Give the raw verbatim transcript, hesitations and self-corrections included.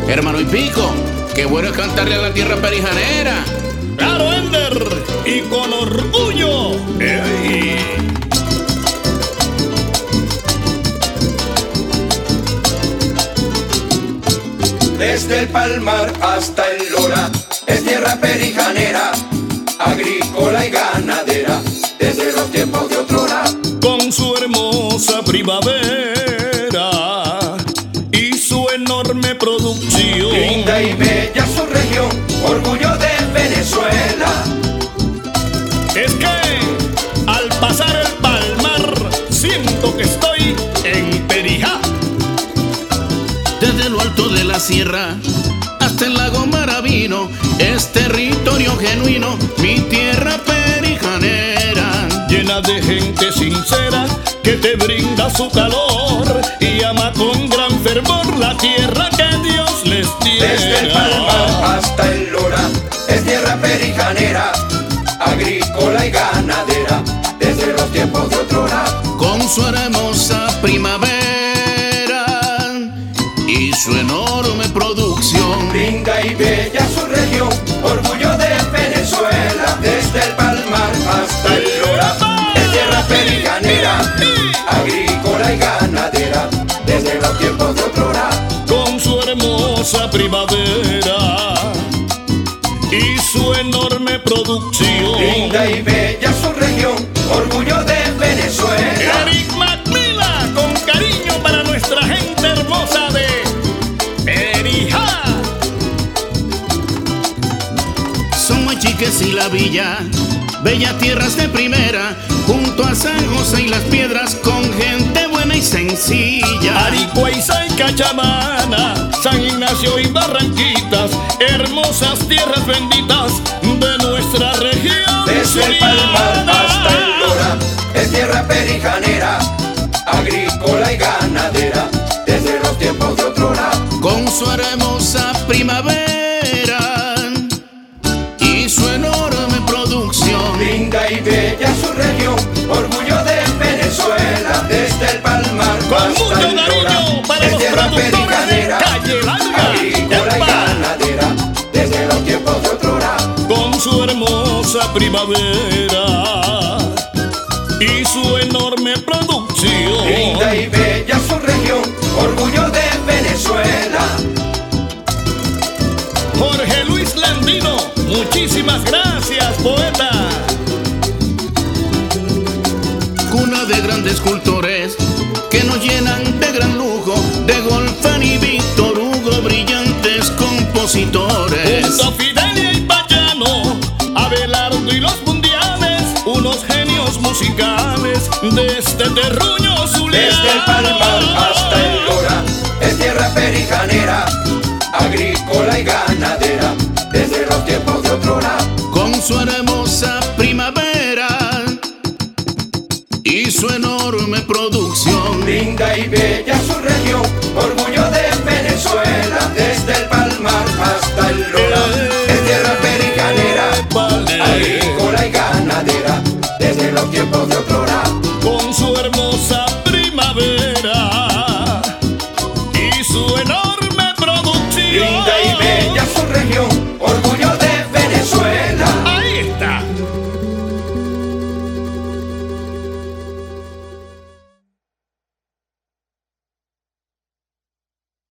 Hermano y Pico, qué bueno es cantarle a la tierra perijanera. Claro, Ender, y con orgullo. ¡Ey! Desde el Palmar hasta el Lora es tierra perijanera, agrícola y ganadera, desde los tiempos de otrora. Con su hermosa primavera y su enorme producción. Linda y bella su región, orgullo de Venezuela. Es que al pasar el Palmar siento que estoy en Perijá. Desde lo alto de la sierra hasta el lago Maravino es territorio genuino, mi tierra perijanera. Llena de gente sincera que te brinda su calor y ama con gran fervor la tierra que Dios les diera. Desde el Palmar hasta el Lora es tierra perijanera, agrícola y ganadera, desde los tiempos de otrora. Con su hermosa primavera y su enorme producción. Linda y bella su región, orgullo de Venezuela. Desde el Palmar hasta el Lora es tierra perijanera, agrícola y ganadera, desde los tiempos de otrora. Con su hermosa primavera y su enorme producción. Linda y bella su región, orgullo de Venezuela. Eric Macmillan, con cariño para nuestra gente hermosa de Perijá. Somos Chiques y la Villa, bella tierras de primera, junto a San José y las Piedras, con gente buena y sencilla. Aricuaiza y Cachamana, San Ignacio y Barranquitas, hermosas tierras benditas de nuestra región. Desde el Palmar hasta el Lora es tierra perijanera, agrícola y ganadera, desde los tiempos de otrora. Con su hermosa primavera y su enorme producción. Linda y bella su región, orgullo de Venezuela. Desde el Palmar con mucho hasta el Lora cariño para es los tierra productores de perijanera, Calle Larga, agrícola y ganadera, desde los tiempos de otrora. con su hermosa primavera y su enorme producción. Linda y bella su región, orgullo de Venezuela. Jorge Luis Landino, muchísimas gracias, poeta. Cuna de grandes escultores que nos llenan de gran lujo, de Golfán y Víctor Hugo, brillantes compositores. Junto a Fidelia y Payano, Abelardo y los mundiales, unos genios musicales de este terruño zuliano. Desde el Palmar hasta el Lora es tierra perijanera, agrícola y ganadera, desde los tiempos de otrora. Con su hermosa primavera y su enorme producción. Linda y bella su región, orgullo de Venezuela. Desde el Palmar hasta el Lora es tierra perijanera, agrícola y ganadera, desde los tiempos de otrora. Con su hermosa primavera y su enorme producción. Linda